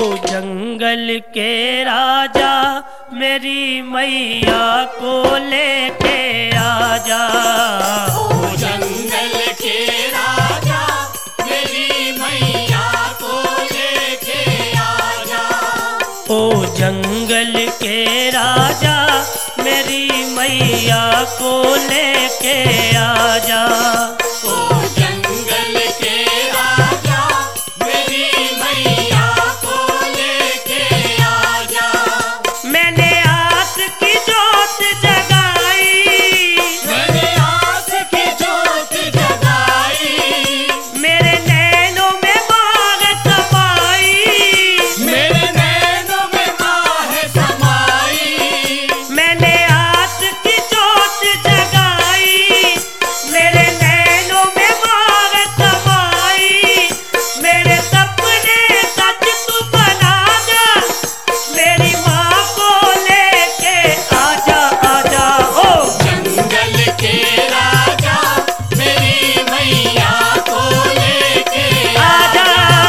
जंगल के राजा मेरी मैया को लेके आजा। ओ जंगल के राजा मेरी मैया को लेके आजा। ओ जंगल के राजा मेरी मैया को लेके आजा। ओ जंगल के राजा मेरी मैया को लेके आजा। मैंने आस की जोत जगाई, मैंने आस की जोत जगाई। मेरे नैनों में माह समाई, मेरे नैनों में माह समाई। मैंने आस की जोत जगाई, मेरे नैनों में माह समाई। मेरे सपने सच तू बना जा, मेरी माँ को लेके आजा आजा। ओ जंगल के राजा मेरी मैया को लेके आजा।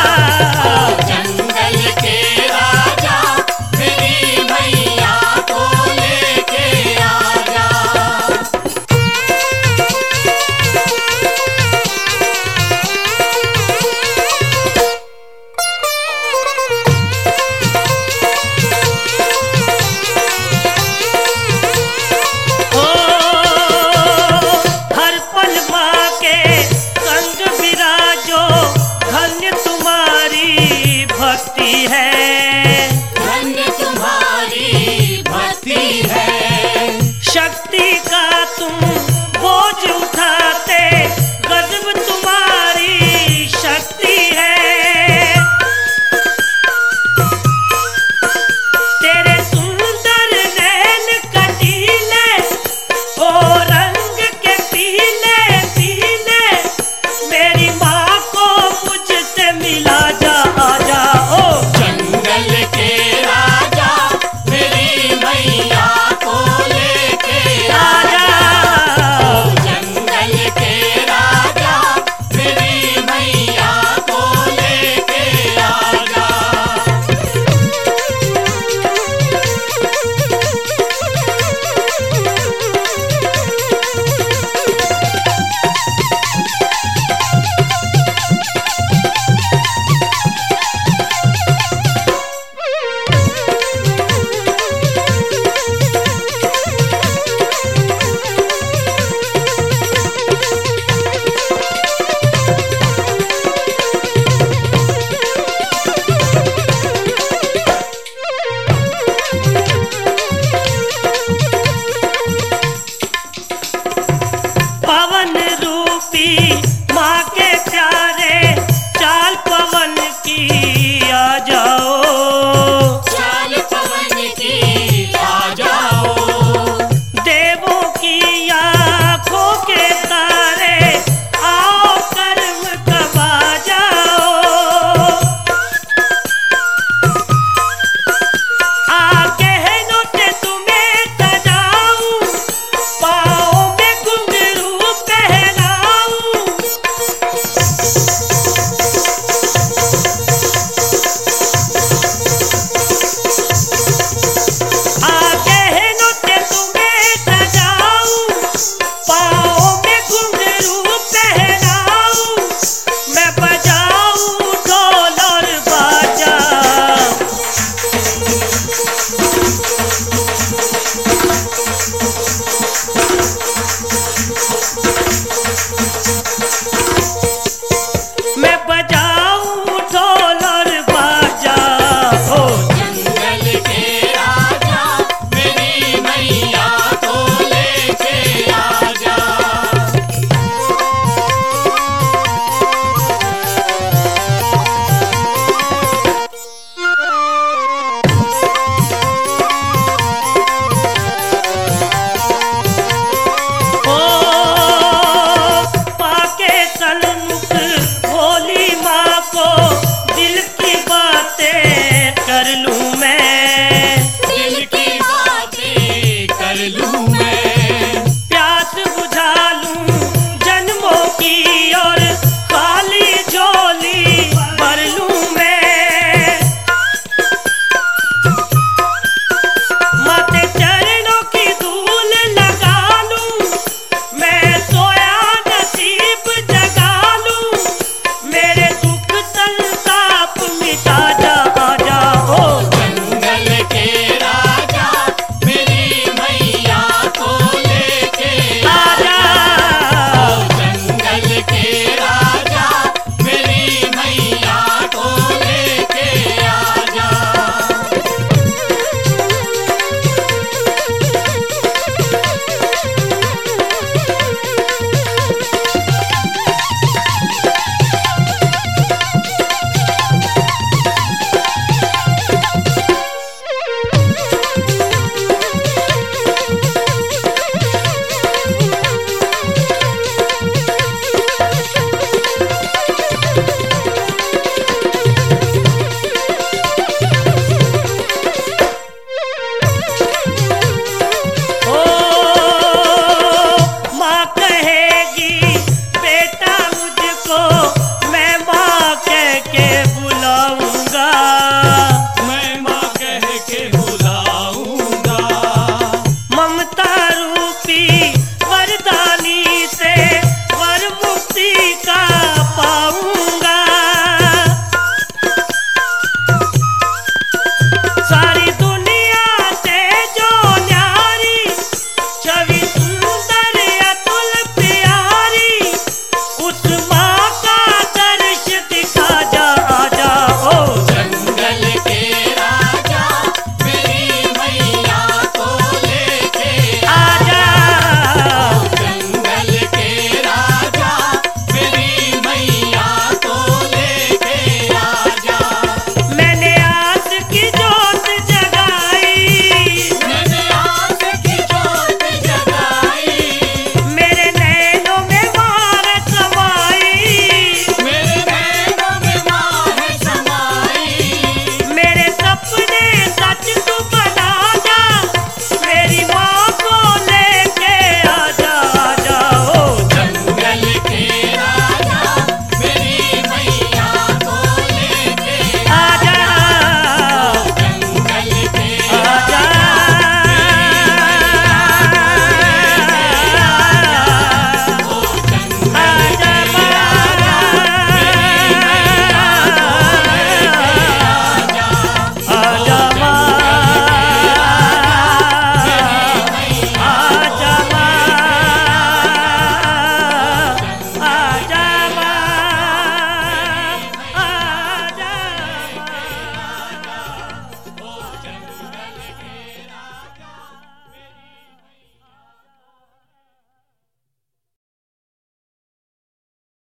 जंगल के राजा मेरी मैया को लेके आजा। ओ हर पल माँ के संग विराजो, धन्य तुम्हारी भक्ति है। धन्य तुम्हारी भक्ति है। शक्ति का तुम बोझ उठाते, गजब तुम्हारी शक्ति है। तेरे सुंदर नैन कटीले, ओ रंग के पीले पीले, मेरी माँ को मुझसे मिला जा।